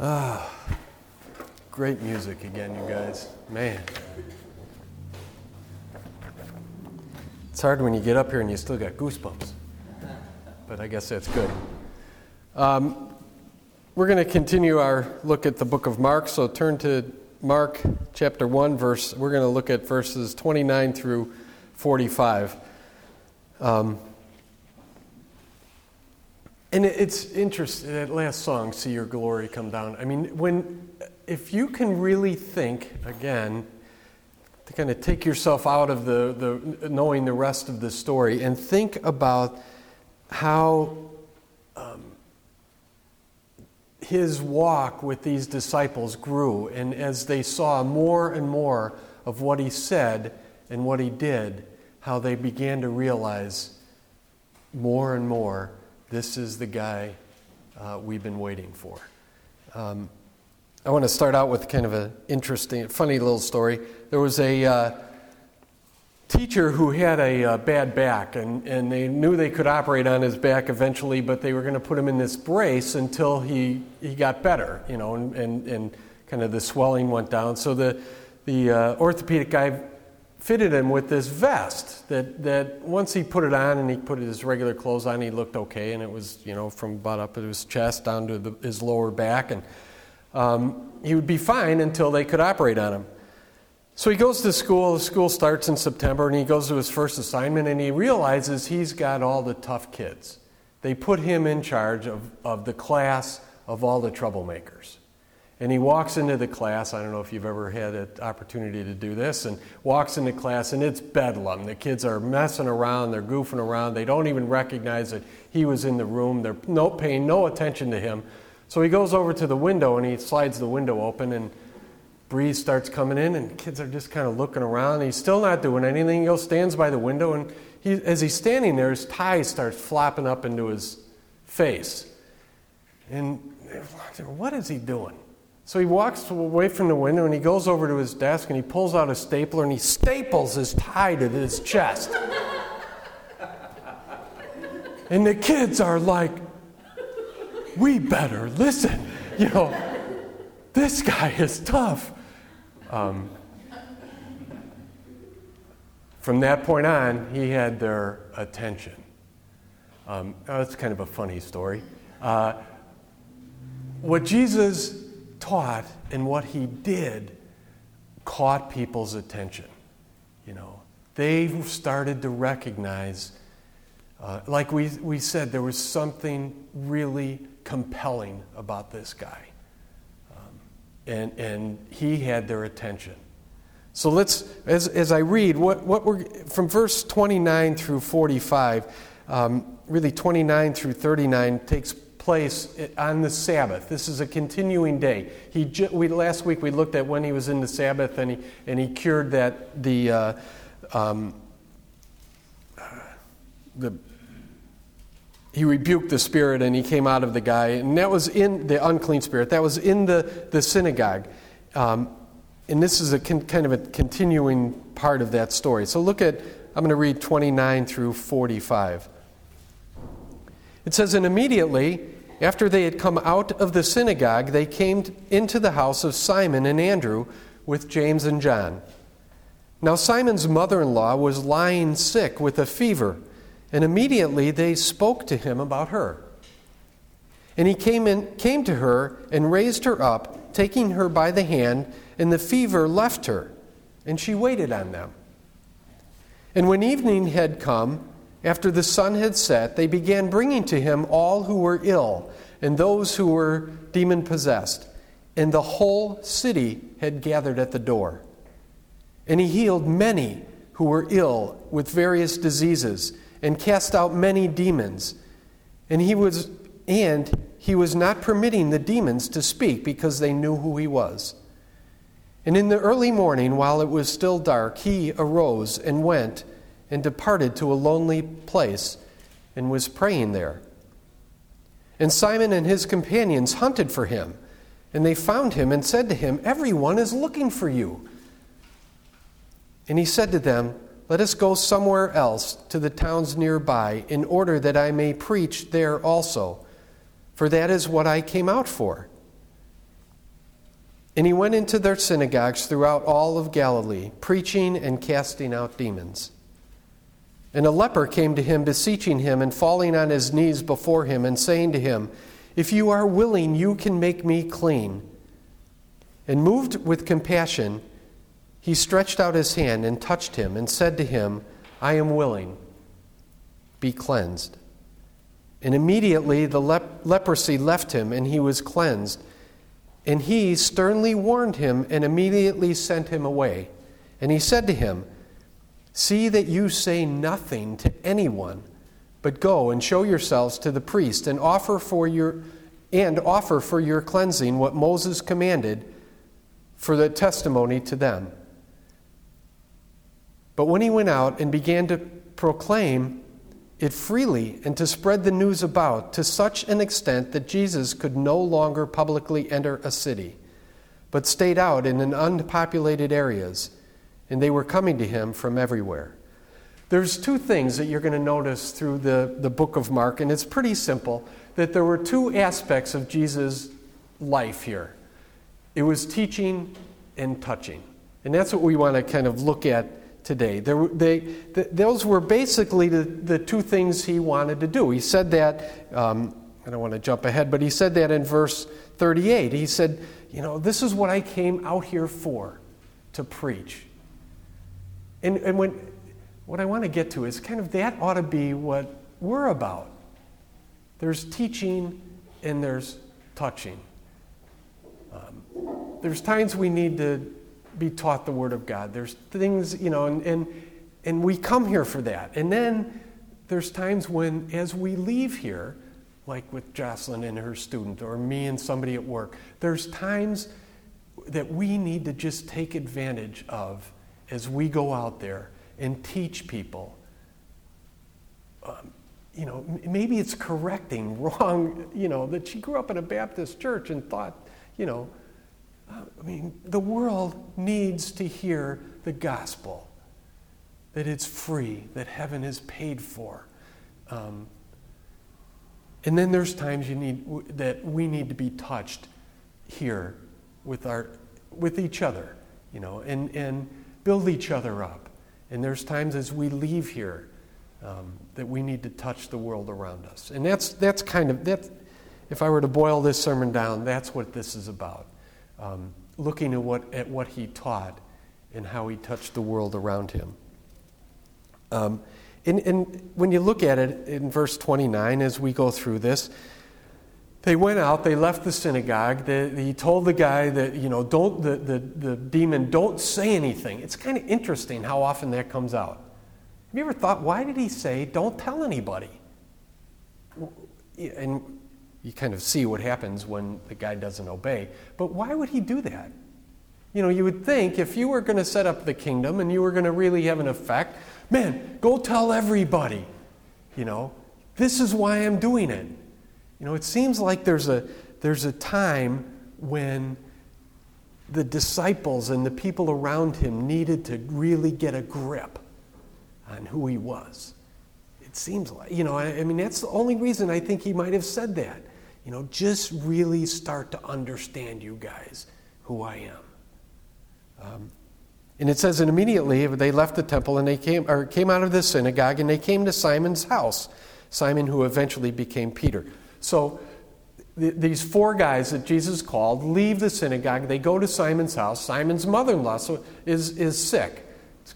Great music again, you guys. Man. It's hard when you get up here and you still got goosebumps. But I guess that's good. We're going to continue our look at the book of Mark, so turn to Mark chapter 1, we're going to look at verses 29 through 45. And it's interesting, that last song, See Your Glory Come Down. I mean, if you can really think, again, to kind of take yourself out of the knowing the rest of the story and think about how his walk with these disciples grew, and as they saw more and more of what he said and what he did, how they began to realize more and more, this is the guy we've been waiting for. I want to start out with kind of an interesting, funny little story. There was a teacher who had a bad back, and they knew they could operate on his back eventually, but they were going to put him in this brace until he got better, and kind of the swelling went down. So the orthopedic guy fitted him with this vest that once he put it on and he put his regular clothes on, he looked okay, and it was, from about up at his chest down to his lower back, and he would be fine until they could operate on him. So he goes to school. School starts in September, and he goes to his first assignment, and he realizes he's got all the tough kids. They put him in charge of the class of all the troublemakers. And he walks into the class. I don't know if you've ever had an opportunity to do this, and walks into class, and it's bedlam. The kids are messing around. They're goofing around. They don't even recognize that he was in the room. They're paying no attention to him. So he goes over to the window, and he slides the window open, and breeze starts coming in, and the kids are just kind of looking around. He's still not doing anything. He stands by the window, and as he's standing there, his tie starts flopping up into his face. And what is he doing? So he walks away from the window, and he goes over to his desk, and he pulls out a stapler, and he staples his tie to his chest. And the kids are like, we better listen. This guy is tough. From that point on, he had their attention. That's kind of a funny story. What Jesus taught and what he did caught people's attention. They started to recognize, like we said, there was something really compelling about this guy. And he had their attention. So let's, as I read, what we're from verse 29 through 45, really 29 through 39 takes place on the Sabbath. This is a continuing day. Last week we looked at when he was in the Sabbath, and he cured he rebuked the spirit, and he came out of the guy, and that was in the unclean spirit. That was in the synagogue. And this is kind of a continuing part of that story. So I'm going to read 29 through 45. It says, "And immediately, after they had come out of the synagogue, they came into the house of Simon and Andrew with James and John. Now Simon's mother-in-law was lying sick with a fever, and immediately they spoke to him about her. And he came to her and raised her up, taking her by the hand, and the fever left her, and she waited on them. And when evening had come, after the sun had set, they began bringing to him all who were ill, and those who were demon-possessed, and the whole city had gathered at the door. And he healed many who were ill with various diseases, and cast out many demons. And he was not permitting the demons to speak, because they knew who he was. And in the early morning, while it was still dark, he arose and went and departed to a lonely place, and was praying there. And Simon and his companions hunted for him, and they found him and said to him, 'Everyone is looking for you.' And he said to them, 'Let us go somewhere else to the towns nearby, in order that I may preach there also, for that is what I came out for.' And he went into their synagogues throughout all of Galilee, preaching and casting out demons. And a leper came to him, beseeching him and falling on his knees before him and saying to him, "If you are willing, you can make me clean." And moved with compassion, he stretched out his hand and touched him and said to him, "I am willing, be cleansed." And immediately the leprosy left him and he was cleansed. And he sternly warned him and immediately sent him away. And he said to him, "See that you say nothing to anyone, but go and show yourselves to the priest and offer for your cleansing what Moses commanded for the testimony to them." But when he went out and began to proclaim it freely and to spread the news about to such an extent that Jesus could no longer publicly enter a city, but stayed out in unpopulated areas, and they were coming to him from everywhere. There's two things that you're going to notice through the book of Mark, and it's pretty simple, that there were two aspects of Jesus' life here. It was teaching and touching. And that's what we want to kind of look at today. Those were basically the two things he wanted to do. He said that, I don't want to jump ahead, but he said that in verse 38. He said, this is what I came out here for, to preach. And what I want to get to is kind of that ought to be what we're about. There's teaching and there's touching. There's times we need to be taught the Word of God. There's things, and we come here for that. And then there's times when, as we leave here, like with Jocelyn and her student, or me and somebody at work, there's times that we need to just take advantage of as we go out there and teach people. Maybe it's correcting wrong, that she grew up in a Baptist church and thought, the world needs to hear the gospel, that it's free, that heaven is paid for. And then there's times that we need to be touched here with each other, and build each other up. And there's times as we leave here that we need to touch the world around us. And that's kind of, if I were to boil this sermon down, that's what this is about. Looking at what he taught and how he touched the world around him. And when you look at it in verse 29, as we go through this, they went out, they left the synagogue. He told the guy that, the demon, don't say anything. It's kind of interesting how often that comes out. Have you ever thought, why did he say, don't tell anybody? And you kind of see what happens when the guy doesn't obey. But why would he do that? You would think if you were going to set up the kingdom and you were going to really have an effect, man, go tell everybody. This is why I'm doing it. It seems like there's a time when the disciples and the people around him needed to really get a grip on who he was. It seems like, that's the only reason I think he might have said that. Just really start to understand, you guys, who I am. And it says, and immediately they left the temple and they came out of the synagogue and they came to Simon's house. Simon, who eventually became Peter. So these four guys that Jesus called leave the synagogue. They go to Simon's house. Simon's mother-in-law is sick.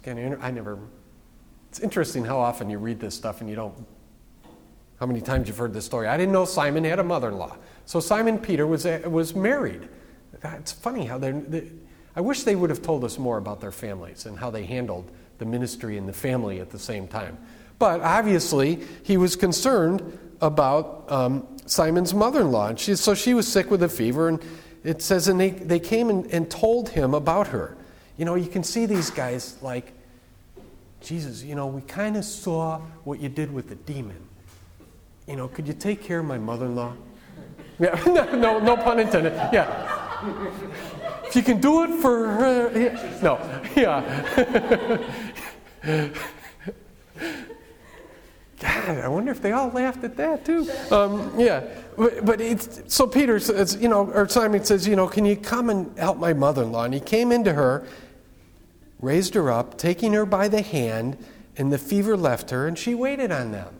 It's interesting how often you read this stuff and you don't. How many times you've heard this story? I didn't know Simon had a mother-in-law. So Simon Peter was married. It's funny how I wish they would have told us more about their families and how they handled the ministry and the family at the same time. But obviously, he was concerned about Simon's mother-in-law. And so she was sick with a fever, and it says, and they came and told him about her. You can see these guys like, Jesus, we kind of saw what you did with the demon. Could you take care of my mother-in-law? Yeah, no pun intended. Yeah. If you can do it for her, yeah. No, yeah. God, I wonder if they all laughed at that too. But so Peter says, or Simon says, can you come and help my mother-in-law? And he came into her, raised her up, taking her by the hand, and the fever left her, and she waited on them.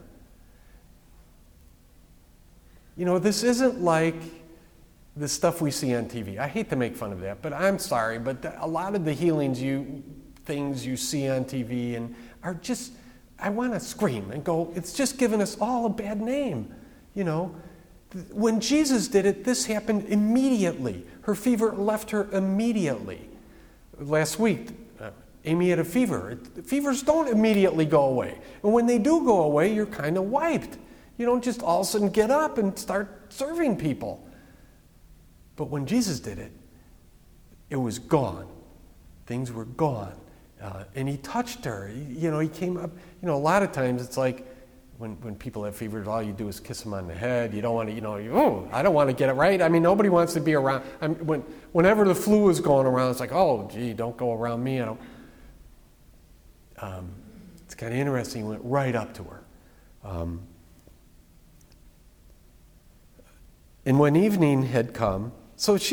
This isn't like the stuff we see on TV. I hate to make fun of that, but I'm sorry, but a lot of the things you see on TV and are just, I want to scream and go, it's just given us all a bad name. When Jesus did it, this happened immediately. Her fever left her immediately. Last week, Amy had a fever. Fevers don't immediately go away. And when they do go away, you're kind of wiped. You don't just all of a sudden get up and start serving people. But when Jesus did it, it was gone. Things were gone. And he touched her. He came up. A lot of times it's like when people have fevers, all you do is kiss them on the head. You don't want to, I don't want to get it right. I mean, nobody wants to be around. Whenever the flu is going around, it's like, oh, gee, don't go around me. It's kind of interesting. He went right up to her. And when evening had come, so she,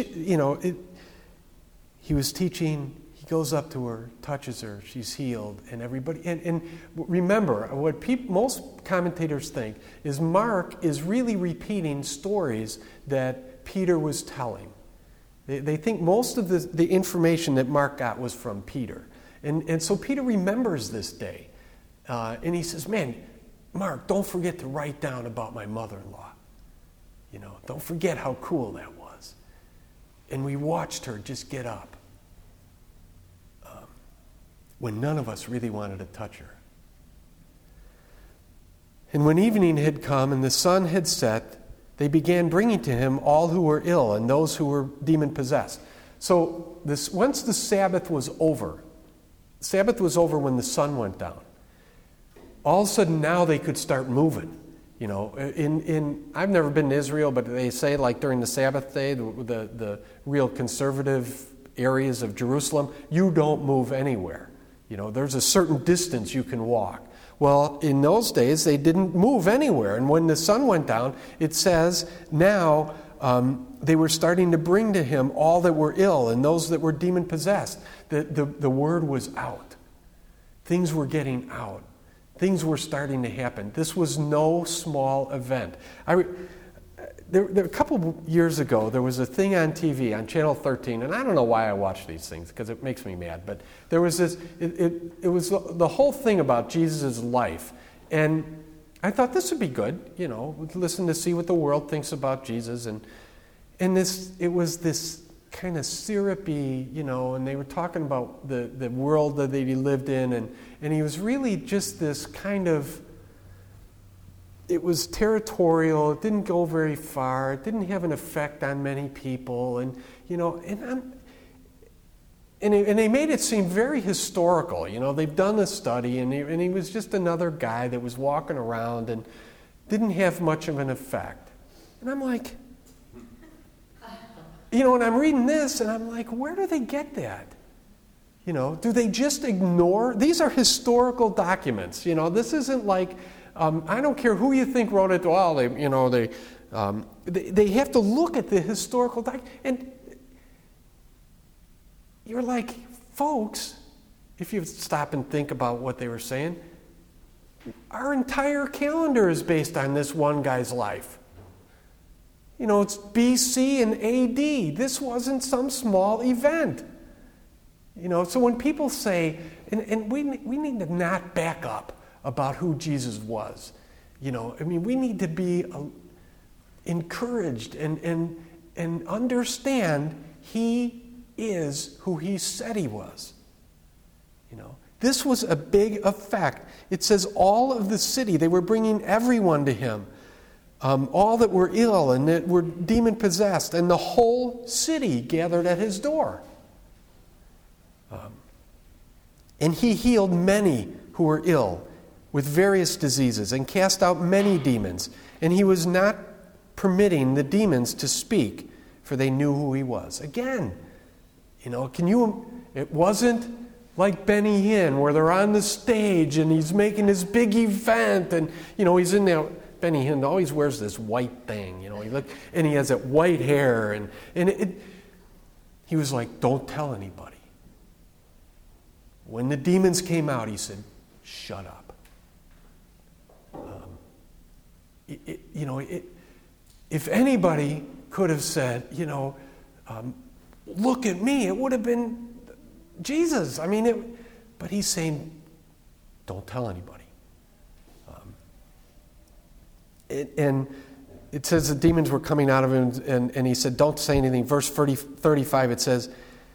he was teaching, he goes up to her, touches her, she's healed, and everybody, and remember, what most commentators think is Mark is really repeating stories that Peter was telling. They think most of the information that Mark got was from Peter. And so Peter remembers this day. And he says, man, Mark, don't forget to write down about my mother-in-law. Don't forget how cool that was. And we watched her just get up when none of us really wanted to touch her. And when evening had come and the sun had set, they began bringing to him all who were ill and those who were demon-possessed. So once the Sabbath was over when the sun went down. All of a sudden now they could start moving. I've never been to Israel, but they say like during the Sabbath day, the real conservative areas of Jerusalem, you don't move anywhere. There's a certain distance you can walk. Well, in those days, they didn't move anywhere. And when the sun went down, it says now they were starting to bring to him all that were ill and those that were demon-possessed. The word was out. Things were getting out. Things were starting to happen. This was no small event. A couple of years ago, there was a thing on TV, on Channel 13, and I don't know why I watch these things, because it makes me mad, but there was this, it was the whole thing about Jesus' life. And I thought this would be good, listen to see what the world thinks about Jesus. And it was this kind of syrupy, and they were talking about the world that he lived in, and he was really just this kind of, it was territorial, it didn't go very far, it didn't have an effect on many people, and they made it seem very historical. They've done a study, and he was just another guy that was walking around and didn't have much of an effect. And I'm like, and I'm reading this, and I'm like, where do they get that? Do they just ignore? These are historical documents. This isn't like, I don't care who you think wrote it. Well, they have to look at the historical document. And you're like, folks, if you stop and think about what they were saying, our entire calendar is based on this one guy's life. It's BC and AD. This wasn't some small event. So when people say, and we need to not back up about who Jesus was. We need to be encouraged and understand he is who he said he was. This was a big effect. It says all of the city, they were bringing everyone to him. All that were ill and that were demon-possessed, and the whole city gathered at his door. And he healed many who were ill with various diseases and cast out many demons. And he was not permitting the demons to speak, for they knew who he was. Again, it wasn't like Benny Hinn, where they're on the stage and he's making this big event, and he's in there. Benny Hinn always wears this white thing, and he has that white hair, and he was like, don't tell anybody. When the demons came out, he said, shut up. If anybody could have said, look at me, it would have been Jesus. But he's saying, don't tell anybody. And it says the demons were coming out of him, and he said, don't say anything. Verse 35, it says,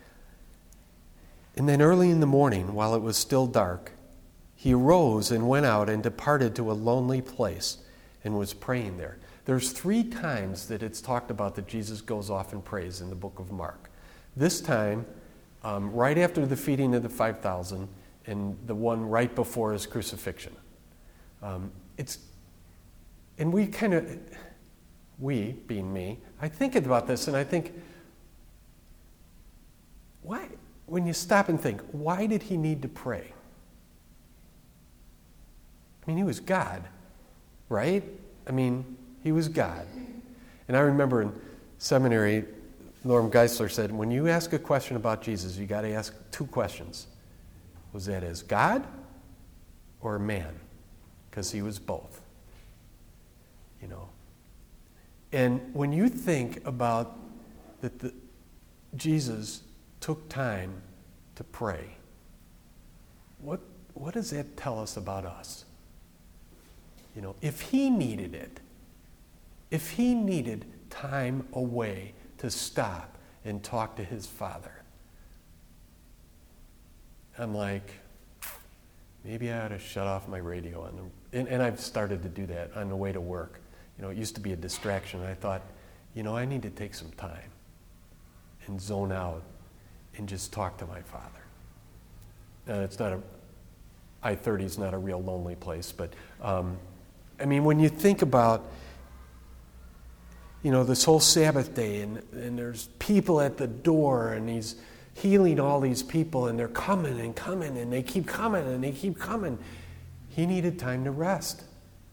and then early in the morning, while it was still dark, he arose and went out and departed to a lonely place and was praying there. There's 3 times that it's talked about that Jesus goes off and prays in the book of Mark. This time, right after the feeding of the 5,000, and the one right before his crucifixion. And we, being me, I think about this and I think, why, when you stop and think, why did he need to pray? He was God, right? He was God. And I remember in seminary, Norm Geisler said, when you ask a question about Jesus, you got to ask 2 questions. Was that as God or man? Because he was both. And when you think about that Jesus took time to pray, what does that tell us about us? If he needed it, if he needed time away to stop and talk to his Father, I'm like, maybe I ought to shut off my radio. And I've started to do that on the way to work. It used to be a distraction. I thought, I need to take some time and zone out and just talk to my Father. It's not I-30 is not a real lonely place, but when you think about, this whole Sabbath day, and there's people at the door, and he's healing all these people, and they're coming and coming, and they keep coming and they keep coming. He needed time to rest.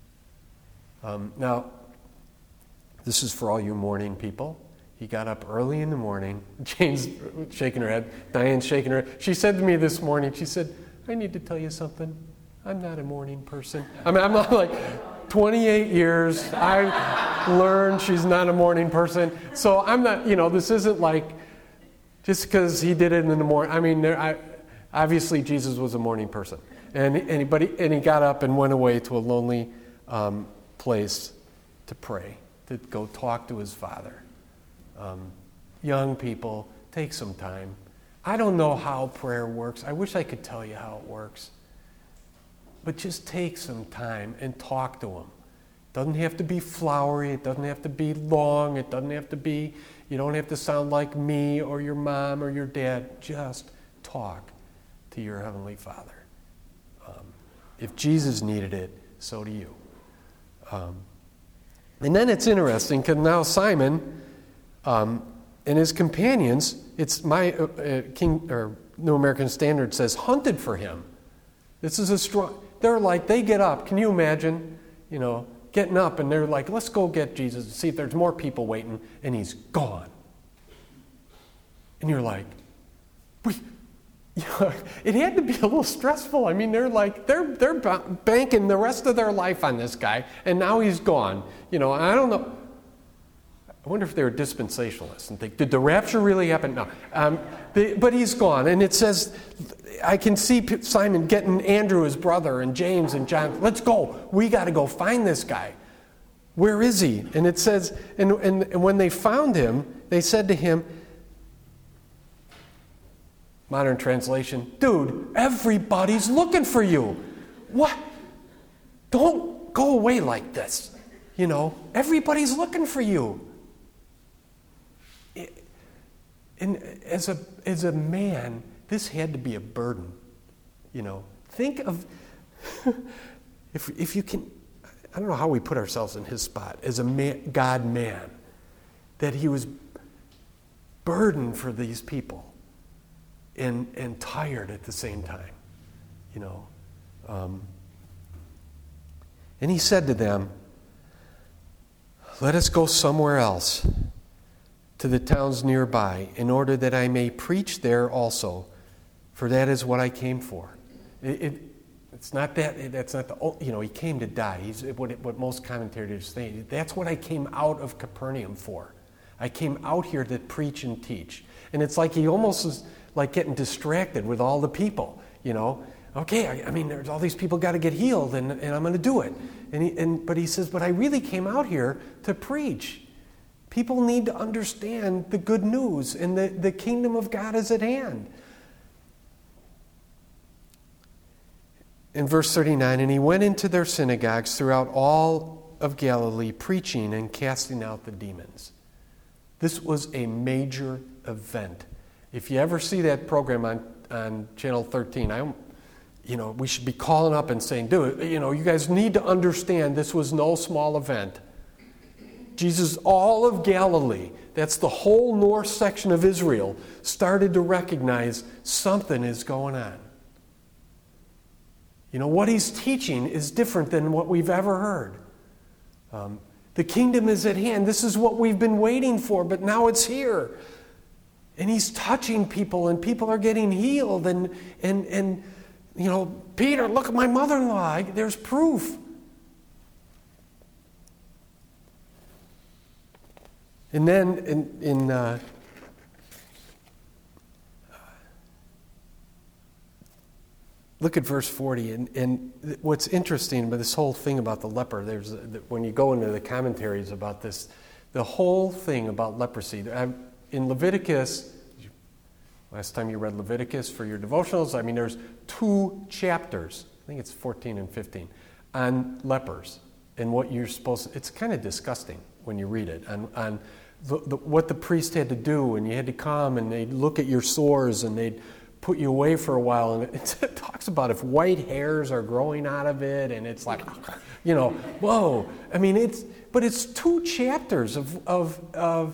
Now, this is for all you morning people. He got up early in the morning. Jane's shaking her head. Diane's shaking her head. She said to me this morning, she said, I need to tell you something. I'm not a morning person. I'm not like 28 years. I learned she's not a morning person. So I'm not, this isn't like just because he did it in the morning. Obviously Jesus was a morning person. And he got up and went away to a lonely place to pray, to go talk to his Father. Young people, take some time. I don't know how prayer works. I wish I could tell you how it works. But just take some time and talk to him. It doesn't have to be flowery. It doesn't have to be long. It doesn't have to be, you don't have to sound like me or your mom or your dad. Just talk to your Heavenly Father. If Jesus needed it, so do you. And then it's interesting because now Simon and his companions, it's my New American Standard says, hunted for him. This is a strong. They get up. Can you imagine? Getting up and they're like, let's go get Jesus and see if there's more people waiting, and he's gone. And you're like, it had to be a little stressful. They're banking the rest of their life on this guy, and now he's gone. I don't know. I wonder if they were dispensationalists and think, did the rapture really happen? No. But he's gone. And it says, I can see Simon getting Andrew, his brother, and James and John. Let's go. We got to go find this guy. Where is he? And it says, and when they found him, they said to him, modern translation, dude, everybody's looking for you. What? Don't go away like this. Everybody's looking for you. And as a man, this had to be a burden. Think of, if you can, I don't know how we put ourselves in his spot, as a man, God-man, that he was burdened for these people. and tired at the same time, And he said to them, "Let us go somewhere else, to the towns nearby, in order that I may preach there also, for that is what I came for." It's not that. That's not the. He came to die. He's what most commentators think. That's what I came out of Capernaum for. I came out here to preach and teach. And it's like he almost is like getting distracted with all the people. Okay, there's all these people got to get healed, and I'm going to do it. But he says, but I really came out here to preach. People need to understand the good news, and the kingdom of God is at hand. In verse 39, and he went into their synagogues throughout all of Galilee, preaching and casting out the demons. This was a major event. If you ever see that program on Channel 13, we should be calling up and saying, dude, you guys need to understand this was no small event. Jesus, all of Galilee, that's the whole north section of Israel, started to recognize something is going on. What he's teaching is different than what we've ever heard. The kingdom is at hand. This is what we've been waiting for, but now it's here. And he's touching people, and people are getting healed. And Peter, look at my mother-in-law. There's proof. And then look at verse 40, and what's interesting about this whole thing about the leper, when you go into the commentaries about this, the whole thing about leprosy. In Leviticus, last time you read Leviticus for your devotionals, there's 2 chapters, I think it's 14 and 15, on lepers and what you're supposed to, it's kind of disgusting when you read it, on what the priest had to do, and you had to come and they'd look at your sores and they'd put you away for a while, and it talks about if white hairs are growing out of it, and it's like, whoa. It's 2 chapters of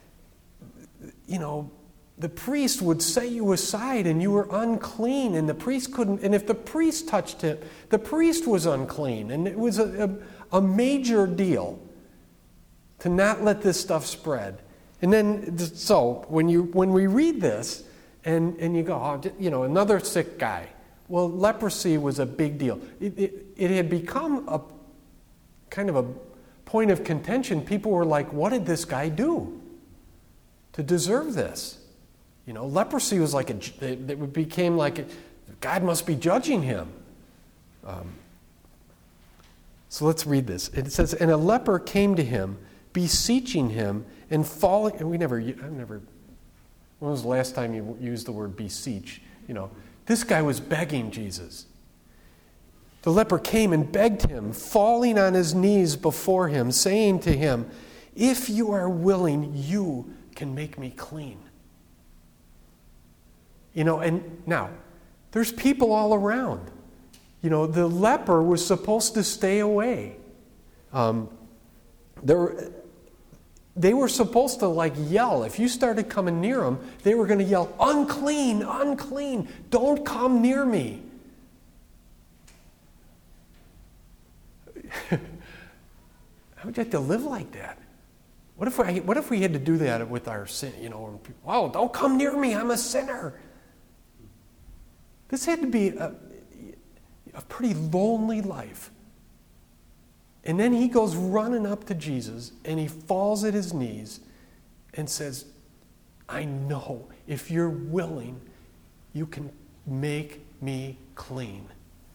the priest would set you aside and you were unclean, and the priest couldn't, and if the priest touched it, the priest was unclean, and it was a major deal to not let this stuff spread. And then, so when we read this, and you go, another sick guy. Well, leprosy was a big deal. It had become a kind of a point of contention. People were like, what did this guy do to deserve this? Leprosy was like it became like God must be judging him. So let's read this. It says, and a leper came to him, beseeching him, and falling. And when was the last time you used the word beseech? This guy was begging Jesus. The leper came and begged him, falling on his knees before him, saying to him, if you are willing, you can make me clean. And now, there's people all around. The leper was supposed to stay away. They were supposed to yell. If you started coming near them, they were going to yell, unclean, unclean, don't come near me. How would you have to live like that? What if we had to do that with our sin? Oh, don't come near me, I'm a sinner. This had to be a pretty lonely life. And then he goes running up to Jesus, and he falls at his knees and says, I know if you're willing, you can make me clean.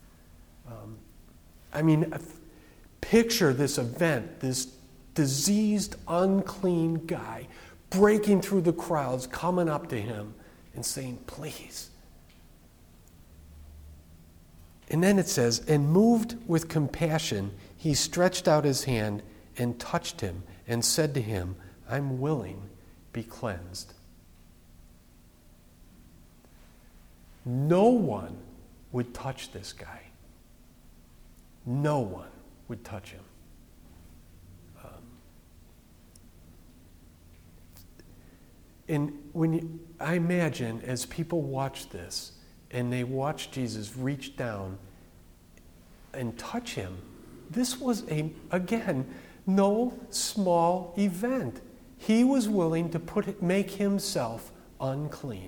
Picture this event, this diseased, unclean guy breaking through the crowds, coming up to him and saying, please. And then it says, and moved with compassion, he stretched out his hand and touched him and said to him, I'm willing, be cleansed. No one would touch this guy. No one would touch him. And I imagine as people watch this, and they watch Jesus reach down and touch him, this was, again, no small event. He was willing to make himself unclean.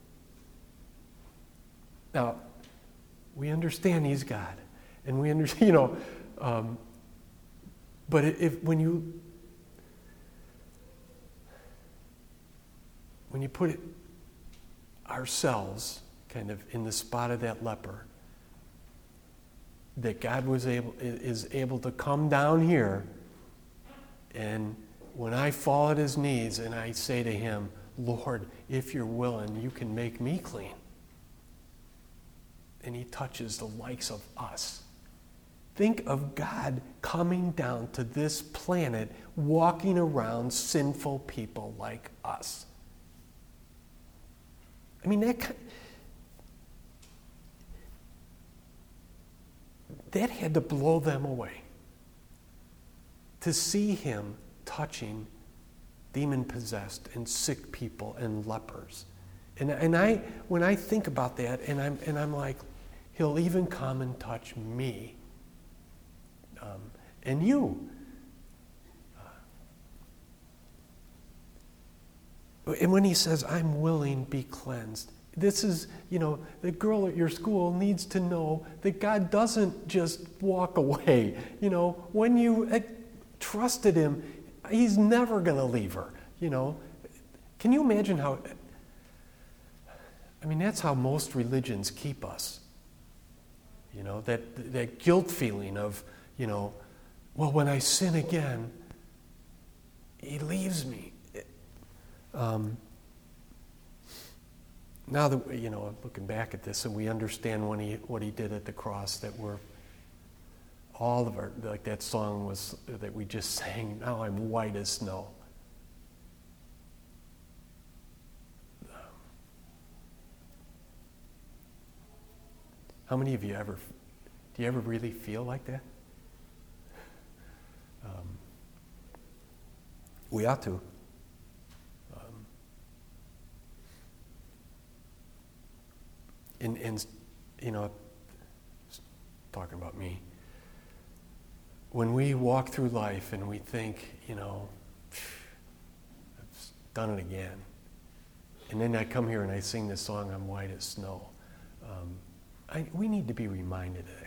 Now, we understand he's God, and we understand, but when you put ourselves kind of in the spot of that leper, that God is able to come down here, and when I fall at his knees and I say to him, Lord, if you're willing, you can make me clean. And he touches the likes of us. Think of God coming down to this planet, walking around sinful people like us. I mean, that had to blow them away. To see him touching demon-possessed and sick people and lepers. And when I think about that, and I'm like, he'll even come and touch me. And you. And when he says, I'm willing, be cleansed. This is, the girl at your school needs to know that God doesn't just walk away. When you trusted him, he's never going to leave her. Can you imagine how... that's how most religions keep us. That guilt feeling of, well, when I sin again, he leaves me. Now that, looking back at this, and we understand what he did at the cross, that we're all of our, like that song was that we just sang, now I'm white as snow. How many of you do you ever really feel like that? We ought to. And talking about me, when we walk through life and we think, I've done it again, and then I come here and I sing this song, I'm white as snow, we need to be reminded of that,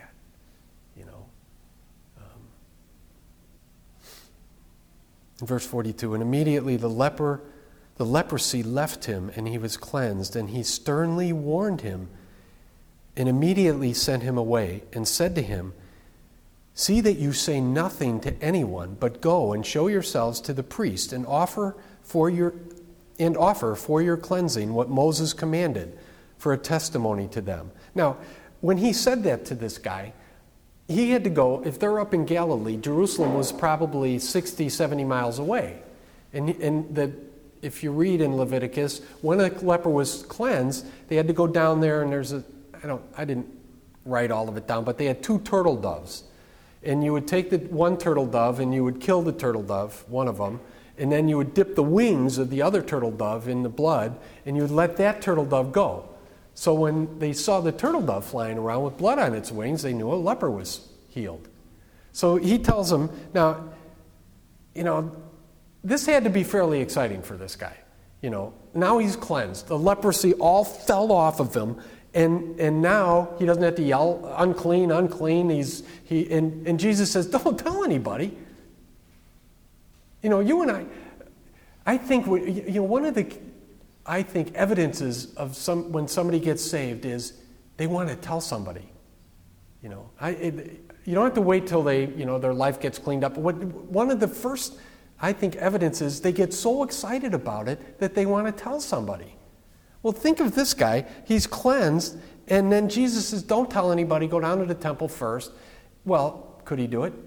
In verse 42, and immediately the leprosy left him, and he was cleansed, and he sternly warned him, and immediately sent him away, and said to him, see that you say nothing to anyone, but go and show yourselves to the priest, and offer for your cleansing what Moses commanded, for a testimony to them. Now, when he said that to this guy, he had to go, if they're up in Galilee, Jerusalem was probably 60, 70 miles away. And if you read in Leviticus, when a leper was cleansed, they had to go down there, and I didn't write all of it down, but they had 2 turtle doves. And you would take the one turtle dove, and you would kill the turtle dove, one of them, and then you would dip the wings of the other turtle dove in the blood, and you would let that turtle dove go. So when they saw the turtle dove flying around with blood on its wings, they knew a leper was healed. So he tells them, now, this had to be fairly exciting for this guy. Now he's cleansed. The leprosy all fell off of him, and now he doesn't have to yell, unclean, unclean. And Jesus says, don't tell anybody. You and I think, one of the evidences of when somebody gets saved is they want to tell somebody. You don't have to wait till their life gets cleaned up. One of the first, evidence is they get so excited about it that they want to tell somebody. Well, think of this guy. He's cleansed, and then Jesus says, don't tell anybody, go down to the temple first. Well, could he do it?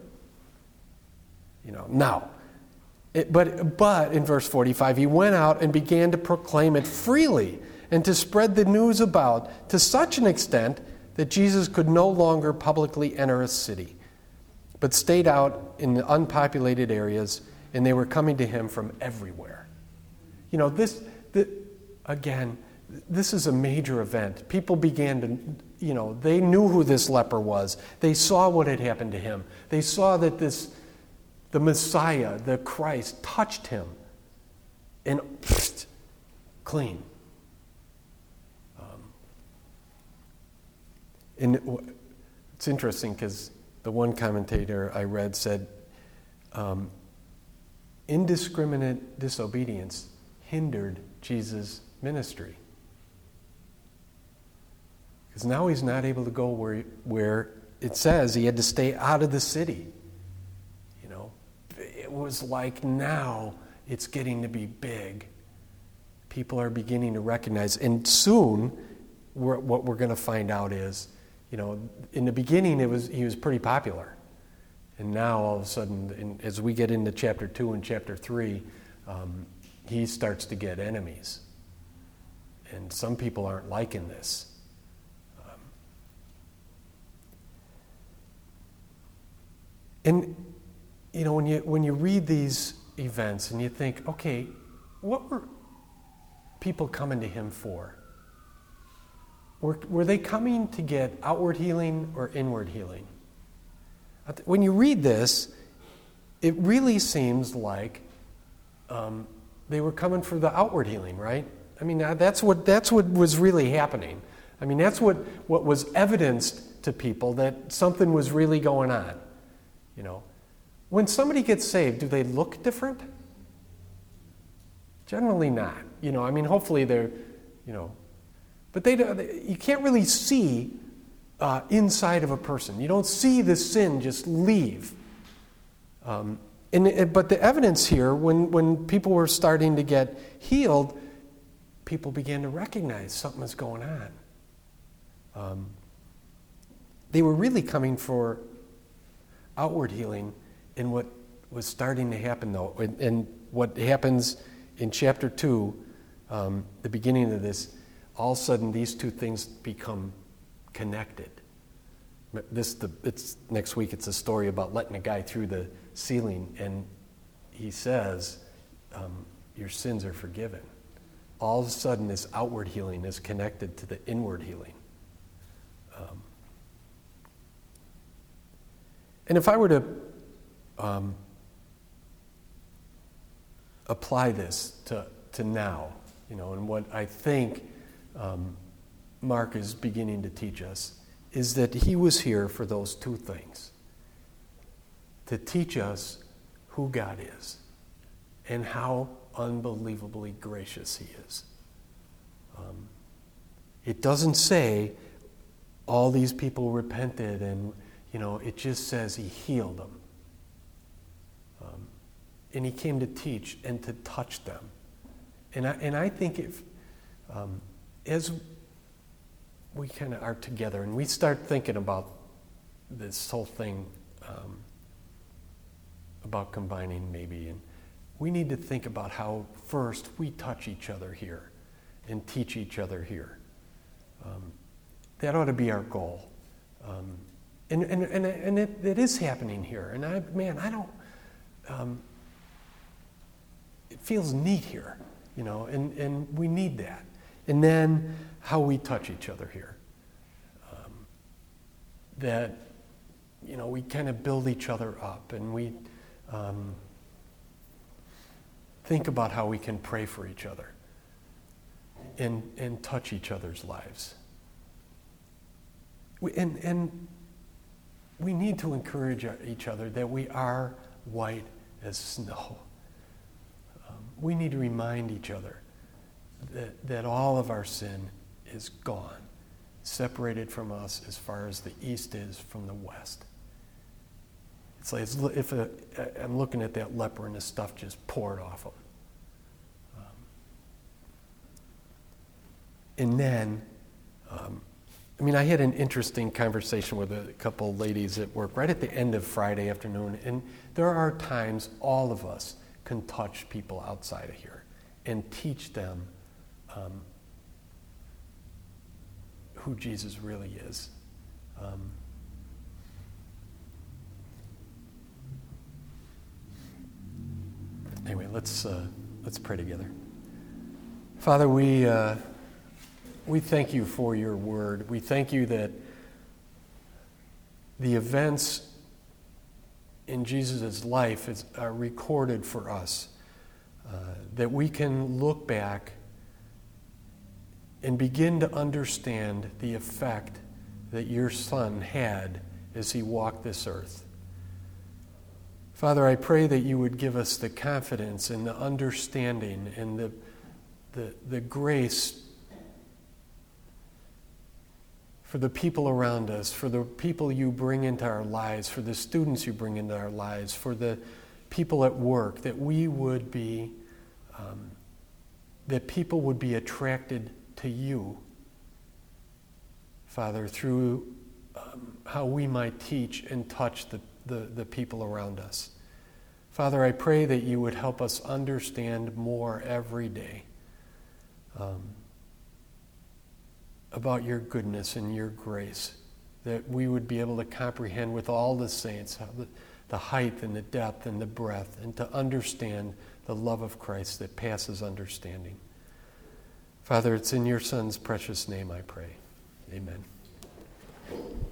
No. But in verse 45, he went out and began to proclaim it freely and to spread the news about to such an extent that Jesus could no longer publicly enter a city, but stayed out in the unpopulated areas, and they were coming to him from everywhere. again, this is a major event. People began to, they knew who this leper was. They saw what had happened to him. They saw that the Messiah, the Christ, touched him and clean. And it's interesting because the one commentator I read said, indiscriminate disobedience hindered Jesus' ministry. Because now he's not able to go where it says he had to stay out of the city. It was like now it's getting to be big. People are beginning to recognize. And soon, what we're going to find out is, in the beginning he was pretty popular. And now all of a sudden, as we get into chapter 2 and chapter 3, he starts to get enemies. And some people aren't liking this. And when you read these events and you think, okay, what were people coming to him for? Were they coming to get outward healing or inward healing? When you read this, it really seems like they were coming for the outward healing, right? I mean, that's what was really happening. I mean, that's what was evidenced to people, that something was really going on. When somebody gets saved, do they look different? Generally not. Hopefully they're, but you can't really see inside of a person. You don't see the sin just leave. But the evidence here, when people were starting to get healed, people began to recognize something was going on. They were really coming for outward healing. And what was starting to happen, though, and what happens in chapter 2, the beginning of this, all of a sudden these two things become connected. It's next week. It's a story about letting a guy through the ceiling, and he says, "Your sins are forgiven." All of a sudden, this outward healing is connected to the inward healing. And if I were to apply this to now, and what I think Mark is beginning to teach us is that he was here for those two things: to teach us who God is and how unbelievably gracious he is. It doesn't say all these people repented and, it just says he healed them. And he came to teach and to touch them. And I think as we kind of are together and we start thinking about this whole thing, about combining maybe, and we need to think about how first we touch each other here and teach each other here. That ought to be our goal. And it is happening here. And I don't... it feels neat here, and we need that. And then how we touch each other here. That, we kind of build each other up, and we think about how we can pray for each other and touch each other's lives. And we need to encourage each other that we are white as snow. We need to remind each other that all of our sin is gone, separated from us as far as the east is from the west. It's like if I'm looking at that leper and the stuff just poured off him. And then, I had an interesting conversation with a couple ladies at work right at the end of Friday afternoon, and there are times all of us can touch people outside of here and teach them who Jesus really is. Anyway, let's pray together. Father, we thank you for your word. We thank you that the events in Jesus' life are recorded for us, that we can look back and begin to understand the effect that your Son had as he walked this earth. Father, I pray that you would give us the confidence and the understanding and the grace for the people around us, for the people you bring into our lives, for the students you bring into our lives, for the people at work, that we would be, that people would be attracted to you, Father, through how we might teach and touch the people around us. Father, I pray that you would help us understand more every day about your goodness and your grace, that we would be able to comprehend with all the saints the height and the depth and the breadth, and to understand the love of Christ that passes understanding. Father, it's in your Son's precious name I pray. Amen.